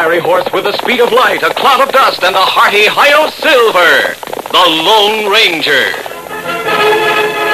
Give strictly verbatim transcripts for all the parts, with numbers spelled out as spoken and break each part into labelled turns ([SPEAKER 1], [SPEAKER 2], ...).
[SPEAKER 1] fiery horse with the speed of light, a cloud of dust, and a hearty Hi-Yo Silver, the Lone Ranger.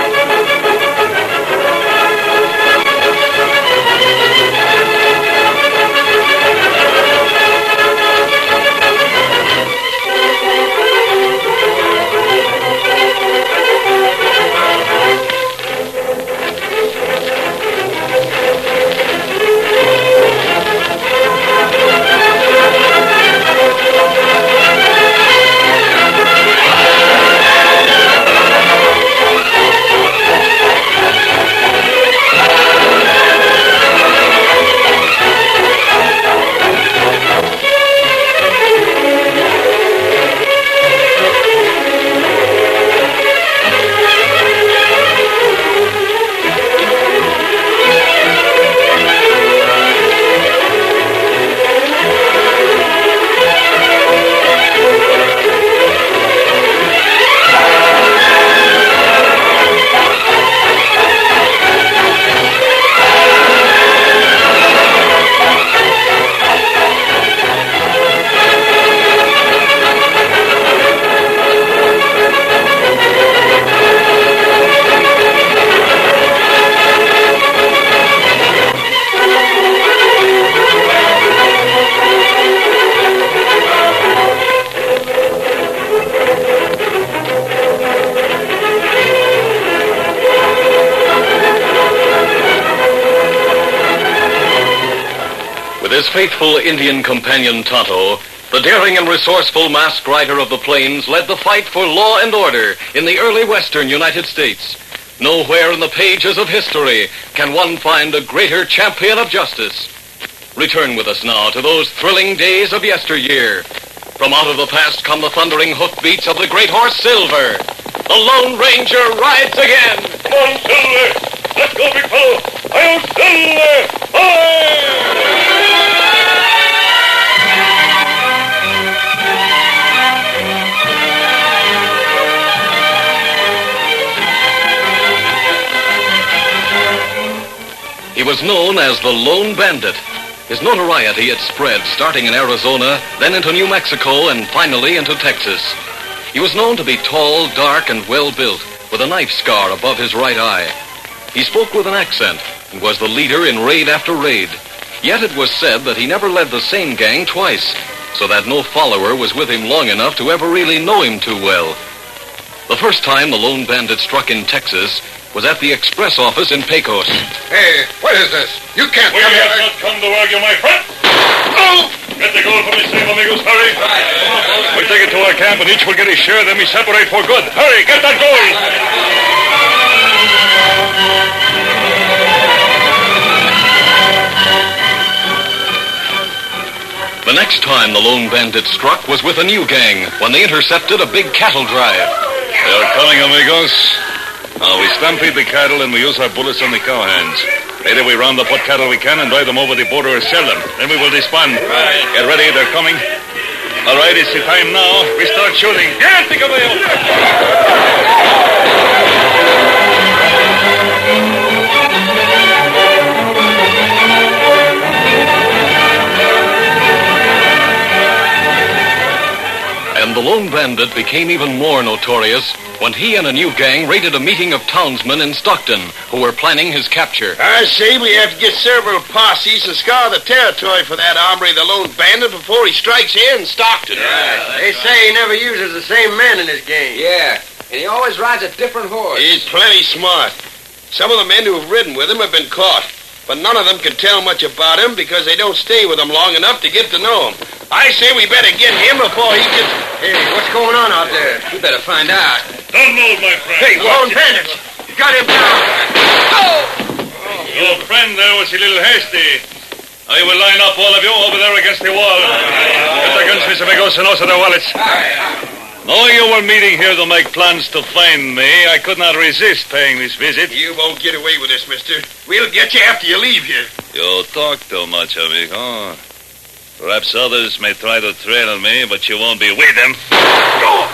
[SPEAKER 1] His faithful Indian companion Tonto, the daring and resourceful masked rider of the plains, led the fight for law and order in the early western United States. Nowhere in the pages of history can one find a greater champion of justice. Return with us now to those thrilling days of yesteryear. From out of the past come the thundering hoofbeats of the great horse Silver. The Lone Ranger rides again.
[SPEAKER 2] Come on, Silver! Let's go, big fellow! Hi-Yo Silver! Hi!
[SPEAKER 1] He was known as the Lone Bandit. His notoriety had spread, starting in Arizona, then into New Mexico, and finally into Texas. He was known to be tall, dark, and well-built, with a knife scar above his right eye. He spoke with an accent and was the leader in raid after raid. Yet it was said that he never led the same gang twice, so that no follower was with him long enough to ever really know him too well. The first time the Lone Bandit struck in Texas was at the express office in Pecos.
[SPEAKER 3] Hey, what is this? You can't
[SPEAKER 2] we
[SPEAKER 3] come here.
[SPEAKER 2] We have not come to argue, my friend.
[SPEAKER 3] Oh!
[SPEAKER 2] Get the gold from me, safe amigos. Hurry. We'll take it to our camp, and each will get his share, then we separate for good. Hurry, get that gold.
[SPEAKER 1] The next time the Lone Bandit struck was with a new gang when they intercepted a big cattle drive.
[SPEAKER 2] They are coming, amigos. Now, we stampede the cattle and we use our bullets on the cowhands. Later, we round up what cattle we can and drive them over the border or sell them. Then we will disband. Right. Get ready, they're coming. All right, it's the time now. We start shooting. Get the caballo!
[SPEAKER 1] And the Lone Bandit became even more notorious when he and a new gang raided a meeting of townsmen in Stockton who were planning his capture.
[SPEAKER 3] I say we have to get several posses and scour the territory for that hombre, the Lone Bandit, before he strikes here in Stockton.
[SPEAKER 4] Yeah, they say he never uses the same men in his gang.
[SPEAKER 5] Yeah, and he always rides a different horse.
[SPEAKER 3] He's plenty smart. Some of the men who have ridden with him have been caught, but none of them can tell much about him because they don't stay with him long enough to get to know him. I say we better get him before he gets...
[SPEAKER 4] Hey, what's going on out there?
[SPEAKER 5] We better find out.
[SPEAKER 2] Don't move, my friend.
[SPEAKER 3] Hey,
[SPEAKER 4] Lone Bandit! You got him down!
[SPEAKER 2] Oh! Your friend there was a little hasty. I will line up all of you over there against the wall. Get the guns, Mister Amigos, and also their wallets. Knowing you were meeting here to make plans to find me, I could not resist paying this visit.
[SPEAKER 3] You won't get away with this, mister. We'll get you after you leave here.
[SPEAKER 2] You talk too much, amigo. Perhaps others may try to trail me, but you won't be with them. Go!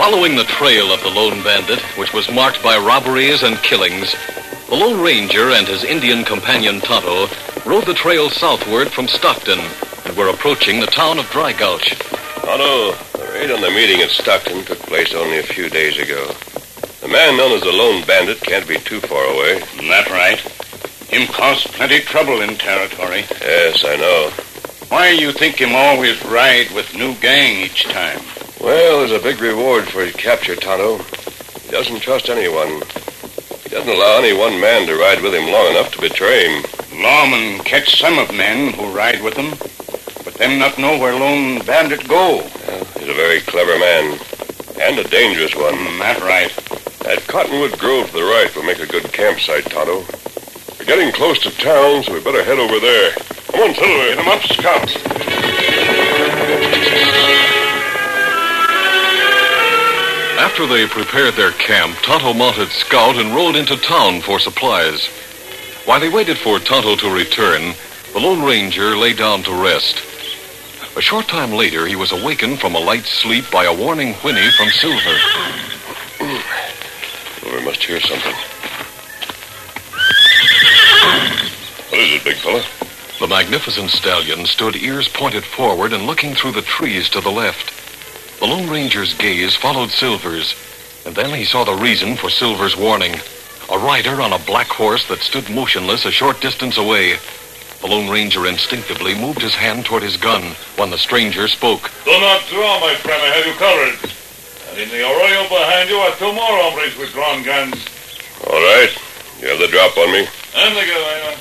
[SPEAKER 1] Following the trail of the Lone Bandit, which was marked by robberies and killings, the Lone Ranger and his Indian companion Tonto rode the trail southward from Stockton and were approaching the town of Dry Gulch.
[SPEAKER 6] Tonto, the raid on the meeting at Stockton took place only a few days ago. The man known as the Lone Bandit can't be too far away.
[SPEAKER 7] That right. Him caused plenty trouble in territory.
[SPEAKER 6] Yes, I know.
[SPEAKER 7] Why you think him always ride with new gang each time?
[SPEAKER 6] Well, there's a big reward for his capture, Tonto. He doesn't trust anyone. He doesn't allow any one man to ride with him long enough to betray him.
[SPEAKER 7] Lawmen catch some of men who ride with him, but them not know where Lone Bandit go.
[SPEAKER 6] Well, he's a very clever man, and a dangerous one.
[SPEAKER 7] Mm, that right.
[SPEAKER 6] That Cottonwood Grove to the right will make a good campsite, Tonto. We're getting close to town, so we better head over there. Come on, Silver.
[SPEAKER 7] Get him up, Scout.
[SPEAKER 1] After they prepared their camp, Tonto mounted Scout and rode into town for supplies. While they waited for Tonto to return, the Lone Ranger lay down to rest. A short time later, he was awakened from a light sleep by a warning whinny from Silver.
[SPEAKER 6] Silver must hear something. What is it, big fella?
[SPEAKER 1] The magnificent stallion stood ears pointed forward and looking through the trees to the left. The Lone Ranger's gaze followed Silver's, and then he saw the reason for Silver's warning. A rider on a black horse that stood motionless a short distance away. The Lone Ranger instinctively moved his hand toward his gun when the stranger spoke.
[SPEAKER 2] Do not draw, my friend. I have you covered. And in the arroyo behind you are two more hombres with drawn guns.
[SPEAKER 6] All right. You have the drop on me.
[SPEAKER 2] And the guy.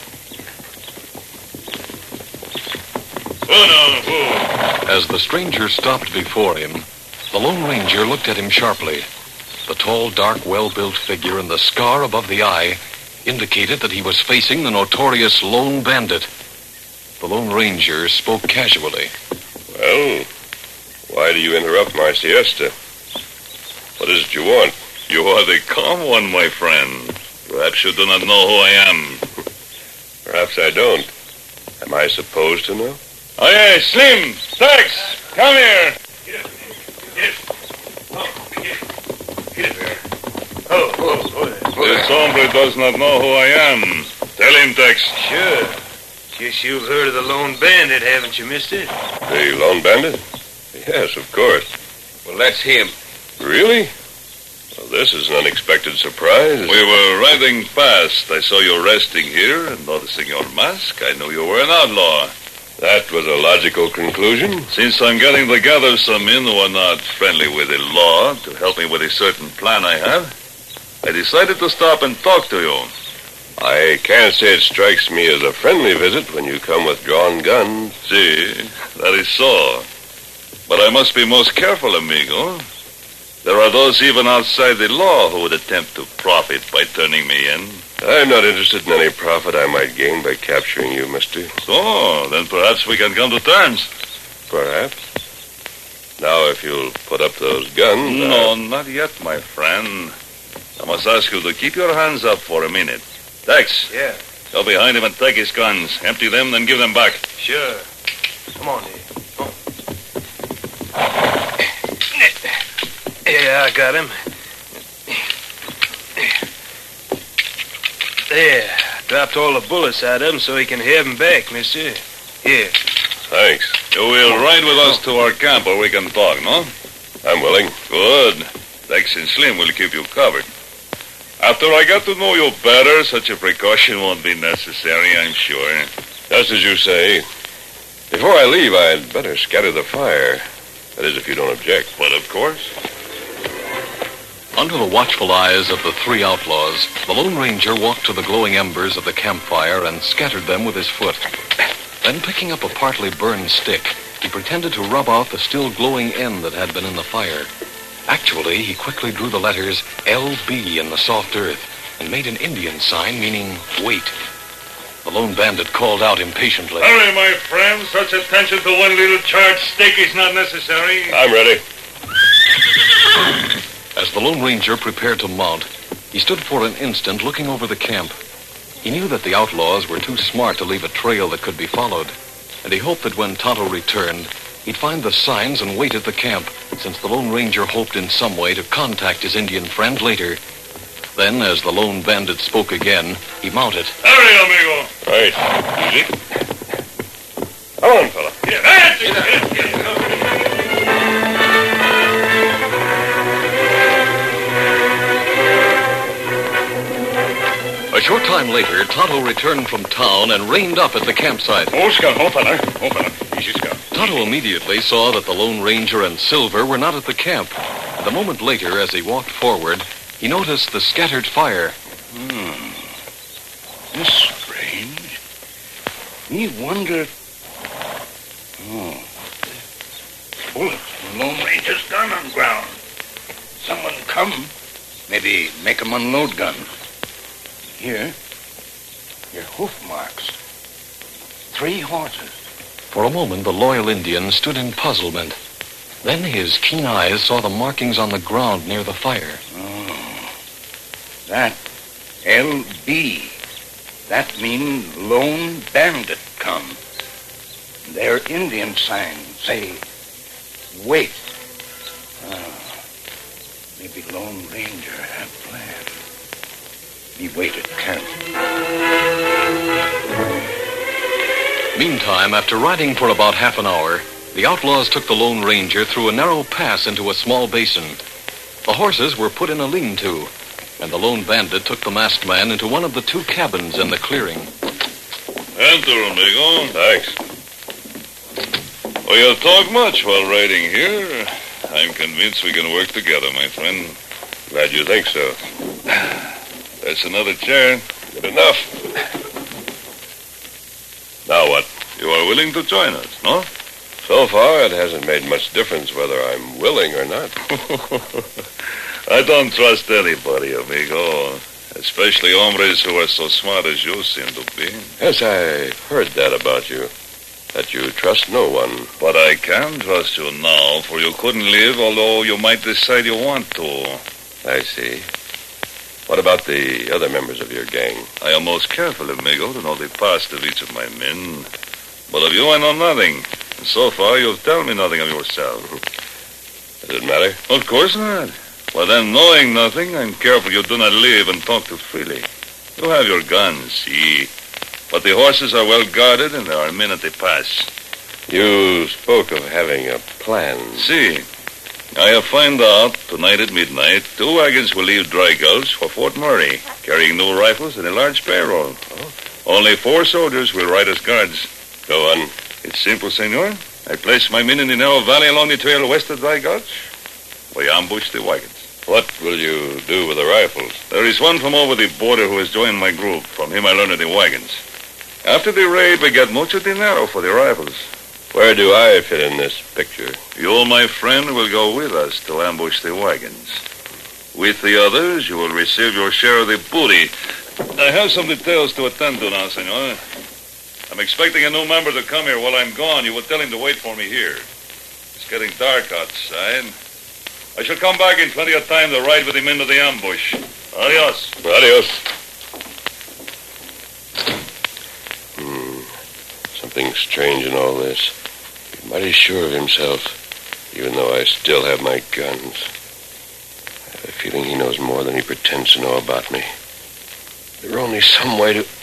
[SPEAKER 2] Oh, no, oh.
[SPEAKER 1] As the stranger stopped before him, the Lone Ranger looked at him sharply. The tall, dark, well-built figure and the scar above the eye indicated that he was facing the notorious Lone Bandit. The Lone Ranger spoke casually.
[SPEAKER 6] Well, why do you interrupt my siesta? What is it you want?
[SPEAKER 2] You are the calm one, my friend. Perhaps you do not know who I am.
[SPEAKER 6] Perhaps I don't. Am I supposed to know?
[SPEAKER 2] Oh, yeah, Slim, Tex, come here. Get it, get it. Oh, get it. Get it there. Oh, oh, oh. This hombre does not know who I am. Tell him, Tex.
[SPEAKER 3] Sure. Guess you've heard of the Lone Bandit, haven't you, mister?
[SPEAKER 6] The Lone Bandit? Yes, of course.
[SPEAKER 3] Well, that's him.
[SPEAKER 6] Really? Well, this is an unexpected surprise.
[SPEAKER 2] We were riding past. I saw you resting here, and noticing your mask, I knew you were an outlaw.
[SPEAKER 6] That was a logical conclusion.
[SPEAKER 2] Since I'm getting together some men who are not friendly with the law to help me with a certain plan I have, I decided to stop and talk to you.
[SPEAKER 6] I can't say it strikes me as a friendly visit when you come with drawn guns.
[SPEAKER 2] See, that is so. But I must be most careful, amigo. There are those even outside the law who would attempt to profit by turning me in.
[SPEAKER 6] I'm not interested in any profit I might gain by capturing you, mister.
[SPEAKER 2] So, then perhaps we can come to terms.
[SPEAKER 6] Perhaps. Now, if you'll put up those guns...
[SPEAKER 2] No,
[SPEAKER 6] I...
[SPEAKER 2] not yet, my friend. I must ask you to keep your hands up for a minute. Tex.
[SPEAKER 3] Yeah.
[SPEAKER 2] Go behind him and take his guns. Empty them, then give them back.
[SPEAKER 3] Sure. Come on, here. Oh. Yeah, I got him. There. Dropped all the bullets out of him so he can have them back, mister. Here.
[SPEAKER 6] Thanks.
[SPEAKER 2] You will ride with us to our camp where we can talk, no?
[SPEAKER 6] I'm willing.
[SPEAKER 2] Good. Tex and Slim will keep you covered. After I get to know you better, such a precaution won't be necessary, I'm sure.
[SPEAKER 6] Just as you say. Before I leave, I'd better scatter the fire. That is, if you don't object.
[SPEAKER 2] But of course.
[SPEAKER 1] Under the watchful eyes of the three outlaws, the Lone Ranger walked to the glowing embers of the campfire and scattered them with his foot. Then, picking up a partly burned stick, he pretended to rub out the still glowing end that had been in the fire. Actually, he quickly drew the letters L B in the soft earth and made an Indian sign meaning wait. The Lone Bandit called out impatiently.
[SPEAKER 2] Hurry, my friend. Such attention to one little charred stick is not necessary.
[SPEAKER 6] I'm ready.
[SPEAKER 1] As the Lone Ranger prepared to mount, he stood for an instant looking over the camp. He knew that the outlaws were too smart to leave a trail that could be followed, and he hoped that when Tonto returned, he'd find the signs and wait at the camp, since the Lone Ranger hoped in some way to contact his Indian friend later. Then, as the lone bandit spoke again, he mounted.
[SPEAKER 2] Hurry, amigo.
[SPEAKER 6] Right. Easy. Come on, fella.
[SPEAKER 2] Yeah, that's it. Get it, get it.
[SPEAKER 1] A short time later, Tonto returned from town and reined up at the campsite.
[SPEAKER 7] Oh, Scout. Oh, fella. Oh, fella. Easy, Scout.
[SPEAKER 1] Tonto immediately saw that the Lone Ranger and Silver were not at the camp. And a moment later, as he walked forward, he noticed the scattered fire.
[SPEAKER 7] Hmm. That's strange. Me wonder... Oh. Bullet from Lone Ranger's gun on ground. Someone come. Maybe make 'em unload gun. Here. Your hoof marks. Three horses.
[SPEAKER 1] For a moment, the loyal Indian stood in puzzlement. Then his keen eyes saw the markings on the ground near the fire.
[SPEAKER 7] Oh. That L B. That mean Lone Bandit come. Their Indian sign say, wait. Ah, maybe Lone Ranger have planned. He wait at camp.
[SPEAKER 1] Meantime, after riding for about half an hour, the outlaws took the Lone Ranger through a narrow pass into a small basin. The horses were put in a lean-to, and the lone bandit took the masked man into one of the two cabins in the clearing.
[SPEAKER 2] Enter, amigo.
[SPEAKER 6] Thanks.
[SPEAKER 2] We'll talk much while riding here. I'm convinced we can work together, my friend.
[SPEAKER 6] Glad you think so.
[SPEAKER 2] There's another chair.
[SPEAKER 6] Good enough. Now what?
[SPEAKER 2] You are willing to join us, no?
[SPEAKER 6] So far, it hasn't made much difference whether I'm willing or not.
[SPEAKER 2] I don't trust anybody, amigo. Especially hombres who are so smart as you seem to be.
[SPEAKER 6] Yes, I heard that about you. That you trust no one.
[SPEAKER 2] But I can trust you now, for you couldn't live, although you might decide you want to.
[SPEAKER 6] I see. What about the other members of your gang?
[SPEAKER 2] I am most careful, amigo, to know the past of each of my men. But of you, I know nothing. And so far, you've told me nothing of yourself.
[SPEAKER 6] Does it matter?
[SPEAKER 2] Of course not. Well, then, knowing nothing, I'm careful you do not live and talk too freely. You have your guns, see. But the horses are well guarded, and there are men at the pass.
[SPEAKER 6] You spoke of having a plan.
[SPEAKER 2] See. I have found out, tonight at midnight, two wagons will leave Dry Gulch for Fort Murray, carrying new rifles and a large payroll. Oh. Only four soldiers will ride as guards.
[SPEAKER 6] Go on.
[SPEAKER 2] It's simple, senor. I place my men in the narrow valley along the trail west of Dry Gulch. We ambush the wagons.
[SPEAKER 6] What will you do with the rifles?
[SPEAKER 2] There is one from over the border who has joined my group. From him I learned of the wagons. After the raid, we get mucho dinero for the rifles.
[SPEAKER 6] Where do I fit in this picture?
[SPEAKER 2] You, my friend, will go with us to ambush the wagons. With the others, you will receive your share of the booty. I have some details to attend to now, senor. I'm expecting a new member to come here. While I'm gone, you will tell him to wait for me here. It's getting dark outside. I shall come back in plenty of time to ride with him into the ambush. Adios.
[SPEAKER 6] Adios. Hmm. Something strange in all this. He's mighty sure of himself, even though I still have my guns. I have a feeling he knows more than he pretends to know about me. There's only some way to...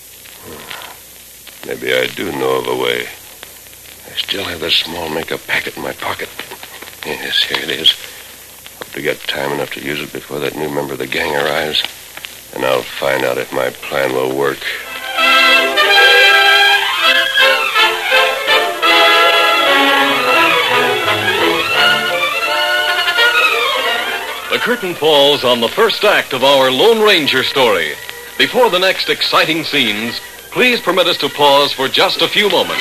[SPEAKER 6] Maybe I do know of a way. I still have that small makeup packet in my pocket. Yes, here it is. Hope to get time enough to use it before that new member of the gang arrives. And I'll find out if my plan will work.
[SPEAKER 1] The curtain falls on the first act of our Lone Ranger story. Before the next exciting scenes, please permit us to pause for just a few moments.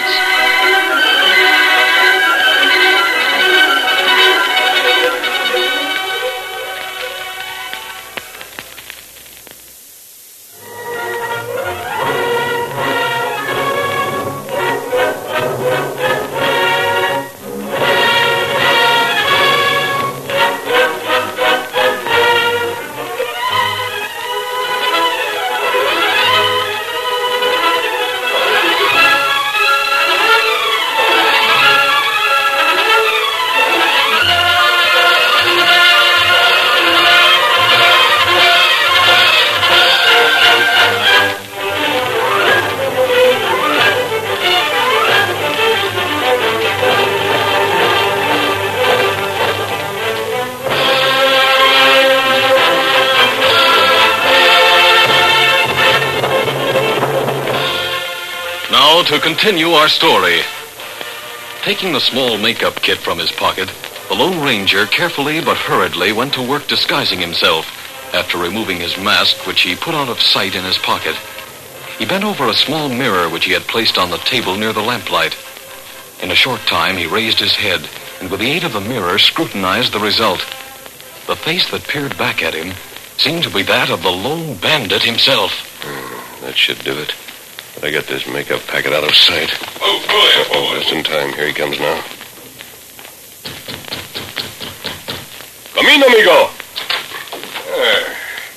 [SPEAKER 1] now to continue our story. Taking the small makeup kit from his pocket, the Lone Ranger carefully but hurriedly went to work disguising himself after removing his mask, which he put out of sight in his pocket. He bent over a small mirror which he had placed on the table near the lamplight. In a short time, he raised his head and with the aid of the mirror scrutinized the result. The face that peered back at him seemed to be that of the Lone Bandit himself.
[SPEAKER 6] Hmm, that should do it. But I got this makeup packet out of sight.
[SPEAKER 3] Oh, boy,
[SPEAKER 6] Oh, just in time. Here he comes now. Come in, amigo.
[SPEAKER 3] Ah.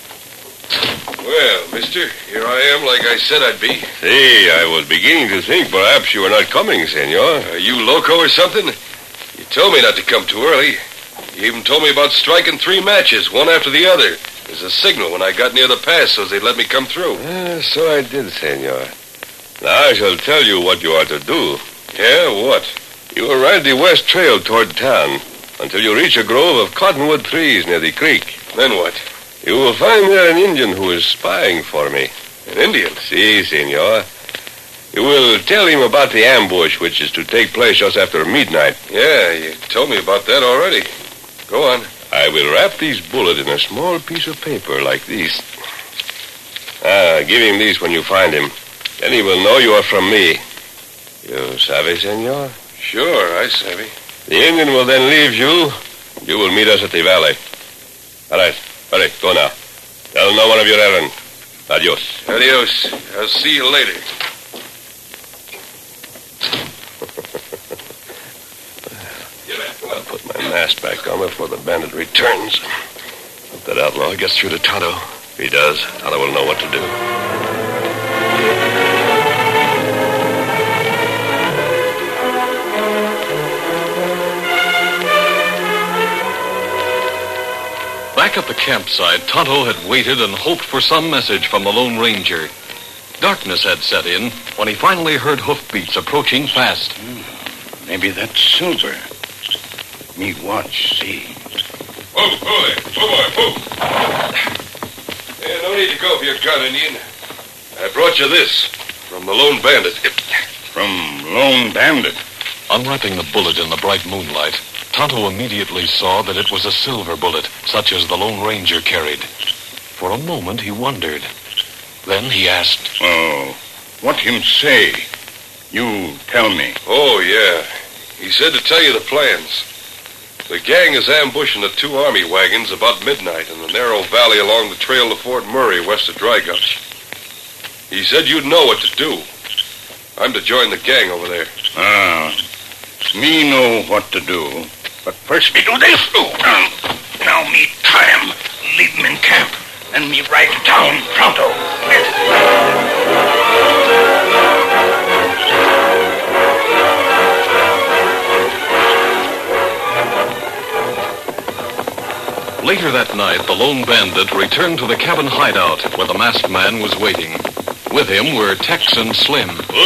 [SPEAKER 3] Well, mister, here I am like I said I'd be.
[SPEAKER 6] See, I was beginning to think perhaps you were not coming, senor.
[SPEAKER 3] Are you loco or something? You told me not to come too early. You even told me about striking three matches, one after the other, as a signal when I got near the pass so they'd let me come through.
[SPEAKER 6] Ah, so I did, senor. Now I shall tell you what you are to do.
[SPEAKER 3] Yeah, what?
[SPEAKER 6] You will ride the west trail toward town until you reach a grove of cottonwood trees near the creek.
[SPEAKER 3] Then what?
[SPEAKER 6] You will find there an Indian who is spying for me.
[SPEAKER 3] An Indian?
[SPEAKER 6] Si, senor. You will tell him about the ambush which is to take place just after midnight.
[SPEAKER 3] Yeah, you told me about that already. Go on.
[SPEAKER 6] I will wrap these bullets in a small piece of paper like this. Ah, give him this when you find him. Then he will know you are from me. You sabe, senor?
[SPEAKER 3] Sure, I savvy.
[SPEAKER 6] The Indian will then leave you. You will meet us at the valley. All right. Hurry, go now. Tell no one of your errand. Adios.
[SPEAKER 3] Adios. I'll see you later.
[SPEAKER 6] I'll put my mask back on before the bandit returns. Hope that outlaw gets through to Tonto. If he does, Tonto will know what to do.
[SPEAKER 1] Back at the campsite, Tonto had waited and hoped for some message from the Lone Ranger. Darkness had set in when he finally heard hoofbeats approaching fast.
[SPEAKER 7] Hmm. Maybe that's Silver. Me watch, see.
[SPEAKER 3] Whoa, boy. Whoa, boy, whoa. Yeah, no need to go for your gun, Indian. I brought you this from the Lone Bandit.
[SPEAKER 7] From Lone Bandit.
[SPEAKER 1] Unwrapping the bullet in the bright moonlight, Tonto immediately saw that it was a silver bullet, such as the Lone Ranger carried. For a moment, he wondered. Then he asked,
[SPEAKER 7] Oh, what him say? You tell me.
[SPEAKER 3] Oh, yeah. He said to tell you the plans. The gang is ambushing the two army wagons about midnight in the narrow valley along the trail to Fort Murray west of Dry Gulch. He said you'd know what to do. I'm to join the gang over there.
[SPEAKER 7] Ah, me know what to do. But first me do this. Now, now me tie him, leave him in camp, and me ride down pronto.
[SPEAKER 1] Later that night, the Lone Bandit returned to the cabin hideout where the masked man was waiting. With him were Tex and Slim.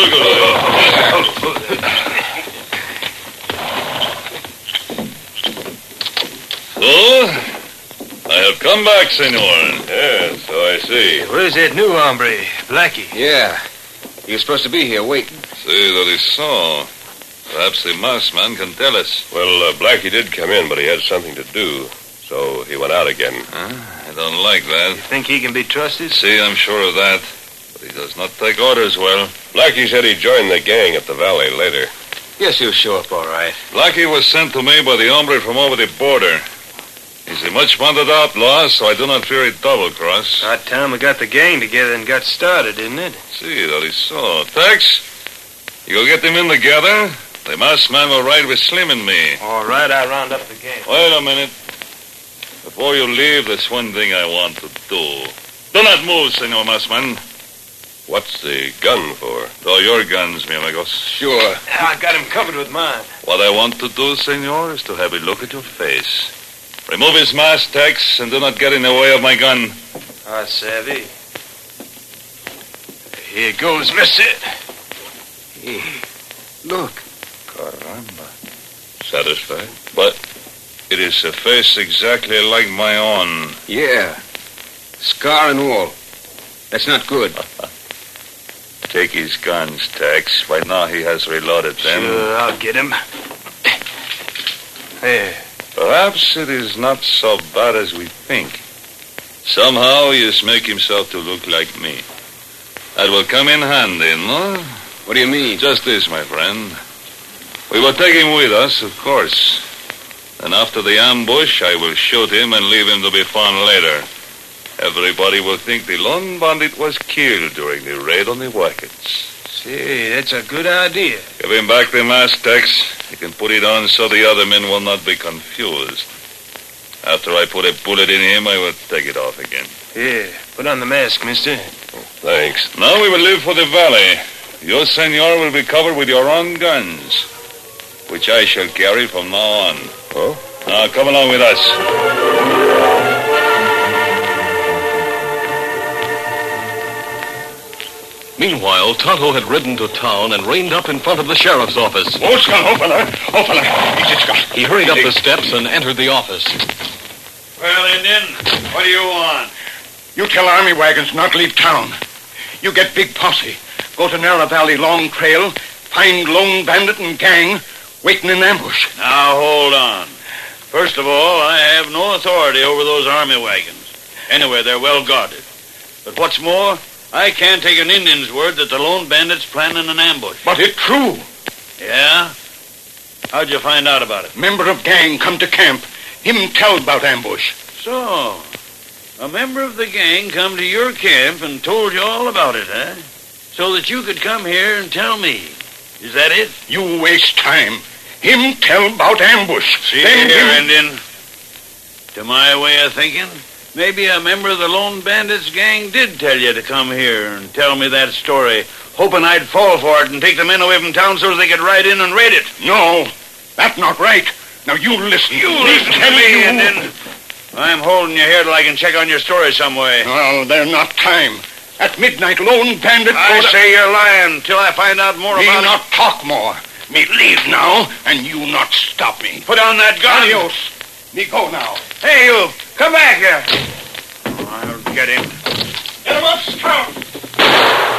[SPEAKER 2] So, I have come back, senor.
[SPEAKER 6] Yes, so I see.
[SPEAKER 4] Where's that new hombre, Blackie?
[SPEAKER 5] Yeah. He was supposed to be here waiting.
[SPEAKER 2] See, that is so. Perhaps the masked man can tell us.
[SPEAKER 6] Well, uh, Blackie did come in, but he had something to do, so he went out again.
[SPEAKER 2] Huh? I don't like that.
[SPEAKER 4] Think he can be trusted?
[SPEAKER 2] See, I'm sure of that. But he does not take orders well.
[SPEAKER 6] Blackie said he'd join the gang at the valley later.
[SPEAKER 5] Guess he'll show up all right.
[SPEAKER 2] Blackie was sent to me by the hombre from over the border. He's a much-wanted outlaw, so I do not fear a double-cross.
[SPEAKER 4] About time we got the gang together and got started, isn't it?
[SPEAKER 2] See, that is so. Tex, you'll get them in together. The masked man will ride with Slim and me.
[SPEAKER 4] All right, I'll round up the gang.
[SPEAKER 2] Wait a minute. Before you leave, there's one thing I want to do. Do not move, senor masked man.
[SPEAKER 6] What's the gun for?
[SPEAKER 2] Throw your guns, mi amigos.
[SPEAKER 5] Sure.
[SPEAKER 4] I got him covered with mine.
[SPEAKER 2] What I want to do, senor, is to have a look at your face. Remove his mask, Tex, and do not get in the way of my gun.
[SPEAKER 4] I savvy. Here goes, mister.
[SPEAKER 5] Hey, look.
[SPEAKER 2] Caramba. Satisfied? But it is a face exactly like my own.
[SPEAKER 5] Yeah. Scar and all. That's not good.
[SPEAKER 2] Take his guns, Tex. By now he has reloaded them.
[SPEAKER 7] Sure, I'll get him. There.
[SPEAKER 2] Perhaps it is not so bad as we think. Somehow he has made himself to look like me. That will come in handy, no?
[SPEAKER 5] What do you mean?
[SPEAKER 2] Just this, my friend. We will take him with us, of course. And after the ambush, I will shoot him and leave him to be found later. Everybody will think the lone bandit was killed during the raid on the wagons.
[SPEAKER 7] Say, that's a good idea.
[SPEAKER 2] Give him back the mask, Tex. He can put it on so the other men will not be confused. After I put a bullet in him, I will take it off again.
[SPEAKER 7] Yeah, put on the mask, mister.
[SPEAKER 3] Thanks.
[SPEAKER 2] Now we will leave for the valley. You, senor, will be covered with your own guns, which I shall carry from now on.
[SPEAKER 3] Oh?
[SPEAKER 2] Now, come along with us.
[SPEAKER 1] Meanwhile, Tonto had ridden to town and reined up in front of the sheriff's office.
[SPEAKER 7] Oh, Scott, oh, fella. Oh, fella. Easy, Scott.
[SPEAKER 1] He hurried up the steps and entered the office.
[SPEAKER 8] Well, Indian, what do you want?
[SPEAKER 7] You tell army wagons not leave town. You get big posse. Go to Narrow Valley Long Trail. Find lone bandit and gang waiting in ambush.
[SPEAKER 8] Now, hold on. First of all, I have no authority over those army wagons. Anyway, they're well guarded. But what's more, I can't take an Indian's word that the lone bandit's planning an ambush.
[SPEAKER 7] But it's true.
[SPEAKER 8] Yeah? How'd you find out about it?
[SPEAKER 7] Member of gang come to camp. Him tell about ambush.
[SPEAKER 8] So, a member of the gang come to your camp and told you all about it, huh? So that you could come here and tell me. Is that it?
[SPEAKER 7] You waste time. Him tell about ambush.
[SPEAKER 8] See
[SPEAKER 7] Then
[SPEAKER 8] here,
[SPEAKER 7] him...
[SPEAKER 8] Indian. To my way of thinking, maybe a member of the Lone Bandits gang did tell you to come here and tell me that story, hoping I'd fall for it and take the men away from town so they could ride in and raid it.
[SPEAKER 7] No, that's not right. Now you listen.
[SPEAKER 8] You
[SPEAKER 7] Me
[SPEAKER 8] listen to
[SPEAKER 7] tell
[SPEAKER 8] me,
[SPEAKER 7] you...
[SPEAKER 8] Indian. I'm holding you here till I can check on your story some way.
[SPEAKER 7] Well, there's not time. At midnight, Lone Bandit...
[SPEAKER 8] I
[SPEAKER 7] go to-
[SPEAKER 8] say you're lying till I find out more
[SPEAKER 7] Me
[SPEAKER 8] about
[SPEAKER 7] not
[SPEAKER 8] it.
[SPEAKER 7] talk more. Me leave now, and you not stop me.
[SPEAKER 8] Put on that gun.
[SPEAKER 7] Adios. Me go now.
[SPEAKER 8] Hey, you. Come back here. I'll get him.
[SPEAKER 7] Get him up, Scout.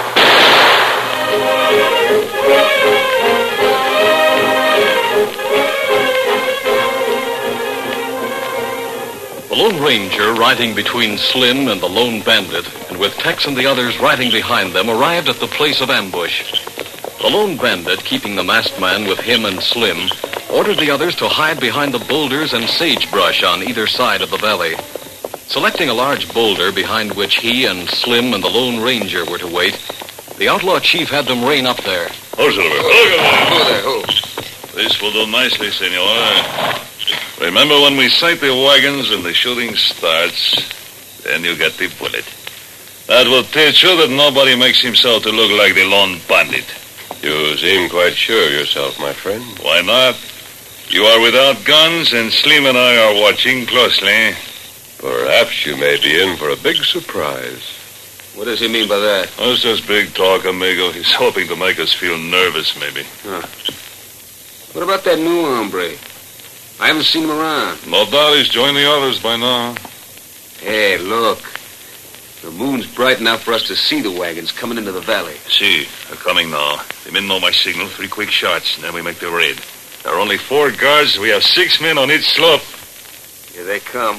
[SPEAKER 1] The Lone Ranger, riding between Slim and the Lone Bandit, and with Tex and the others riding behind them, arrived at the place of ambush. The Lone Bandit, keeping the masked man with him and Slim, ordered the others to hide behind the boulders and sagebrush on either side of the valley. Selecting a large boulder behind which he and Slim and the Lone Ranger were to wait, the outlaw chief had them rein up there.
[SPEAKER 2] Oh, Silver. Look at that.
[SPEAKER 5] Who there, who?
[SPEAKER 2] This will do nicely, senor. Remember when we sight the wagons and the shooting starts, then you get the bullet. That will teach you that nobody makes himself to look like the lone bandit.
[SPEAKER 3] You seem quite sure of yourself, my friend.
[SPEAKER 2] Why not? You are without guns, and Slim and I are watching closely.
[SPEAKER 3] Perhaps you may be in for a big surprise.
[SPEAKER 5] What does he mean by that?
[SPEAKER 2] That's just big talk, amigo. He's hoping to make us feel nervous, maybe.
[SPEAKER 5] Huh. What about that new hombre? I haven't seen him around.
[SPEAKER 2] No doubt he's joined the others by now.
[SPEAKER 5] Hey, look. The moon's bright enough for us to see the wagons coming into the valley.
[SPEAKER 2] See, they're coming now. The men know my signal. Three quick shots, and then we make the raid. There are only four guards. We have six men on each slope.
[SPEAKER 5] Here they come.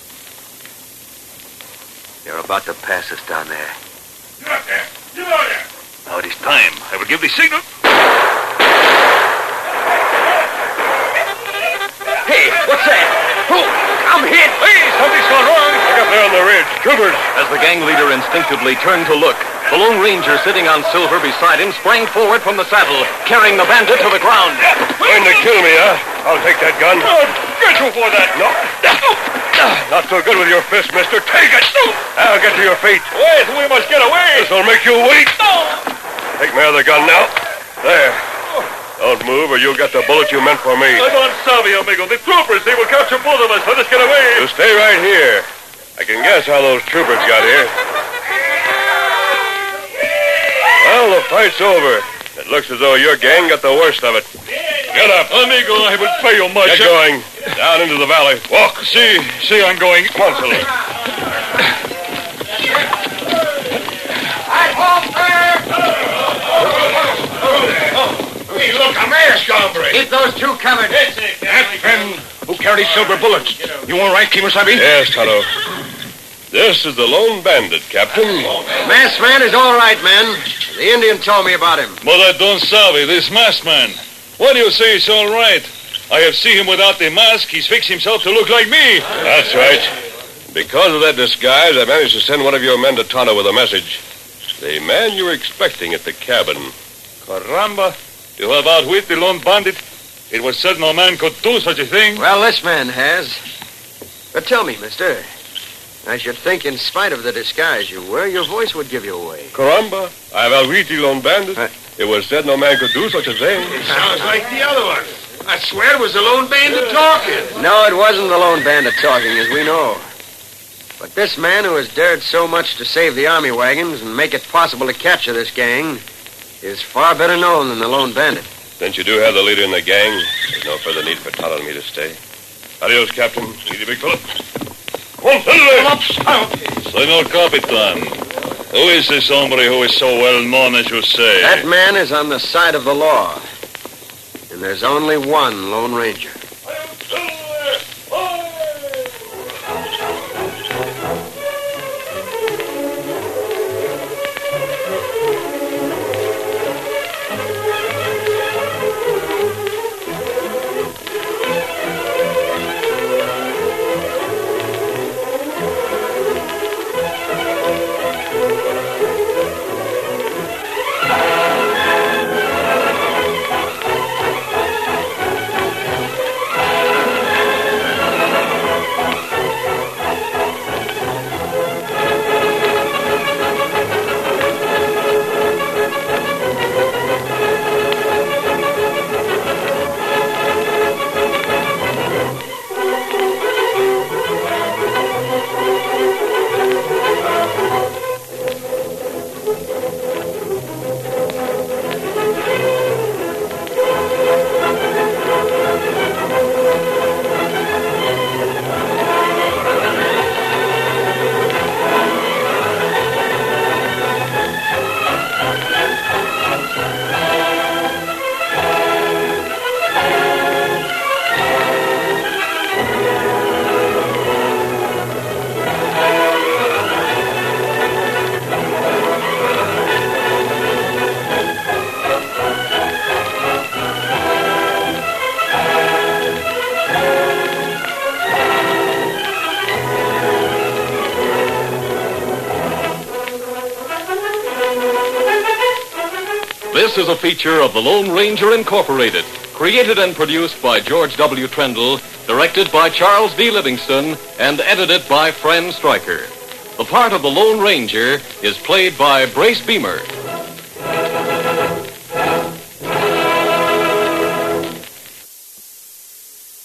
[SPEAKER 5] They're about to pass us down there.
[SPEAKER 2] Get up there. Get out there. Now it is time. I will give the signal.
[SPEAKER 4] Hey, what's that? Oh, I'm hit.
[SPEAKER 2] Hey, something's gone wrong. Look up there on the ridge. Troopers.
[SPEAKER 1] As the gang leader instinctively turned to look, the Lone Ranger sitting on Silver beside him sprang forward from the saddle, carrying the bandit to the ground.
[SPEAKER 3] Trying to kill me, huh? I'll take that gun.
[SPEAKER 2] Oh, get you for that.
[SPEAKER 3] No. Not so good with your fist, mister. Take it. I'll get to your feet.
[SPEAKER 2] Wait, we must get away.
[SPEAKER 3] This'll make you weak. Take my other gun now. There. Don't move or you'll get the bullet you meant for me.
[SPEAKER 2] I don't savvy, amigo. The troopers, they will capture both of us. Let us get away.
[SPEAKER 3] You stay right here. I can guess how those troopers got here. Well, the fight's over. It looks as though your gang got the worst of it. Get up.
[SPEAKER 2] Amigo, I will pay you much.
[SPEAKER 3] Get going. Down into the valley. Walk.
[SPEAKER 2] See, see, I'm going.
[SPEAKER 3] Come on, Silver.
[SPEAKER 4] I'm home, sir. Keep those two covered.
[SPEAKER 7] That friend who carries silver bullets. You all right, Kemosabe?
[SPEAKER 3] Yes, Tonto. This is the Lone Bandit, Captain.
[SPEAKER 4] Masked man is all right, man. The Indian told me about him.
[SPEAKER 2] But I don't sabe this masked man. Why do you say it's all right? I have seen him without the mask. He's fixed himself to look like me.
[SPEAKER 3] That's right. Because of that disguise, I managed to send one of your men to Tonto with a message. The man you were expecting at the cabin.
[SPEAKER 2] Caramba. You have outwit the lone bandit. It was said no man could do such a thing.
[SPEAKER 4] Well, this man has. But tell me, mister, I should think in spite of the disguise you wear, your voice would give you away.
[SPEAKER 3] Caramba, I have outwit the Lone Bandit.
[SPEAKER 4] Huh?
[SPEAKER 3] It was said no man could do such a thing.
[SPEAKER 7] It sounds like the other one. I swear it was the Lone Bandit talking.
[SPEAKER 4] No, it wasn't the lone bandit talking, as we know. But this man who has dared so much to save the army wagons and make it possible to capture this gang is far better known than the lone bandit.
[SPEAKER 3] Since you do have the leader in the gang, there's no further need for Tonto and me to stay. Adios, Captain. Easy, big fella.
[SPEAKER 2] Come up, Senor Capitan. Who is this hombre who is so well known as you say?
[SPEAKER 4] That man is on the side of the law. And there's only one Lone Ranger.
[SPEAKER 1] This is a feature of the Lone Ranger Incorporated, created and produced by George W. Trendle, directed by Charles D. Livingston, and edited by Fran Stryker. The part of the Lone Ranger is played by Brace Beamer.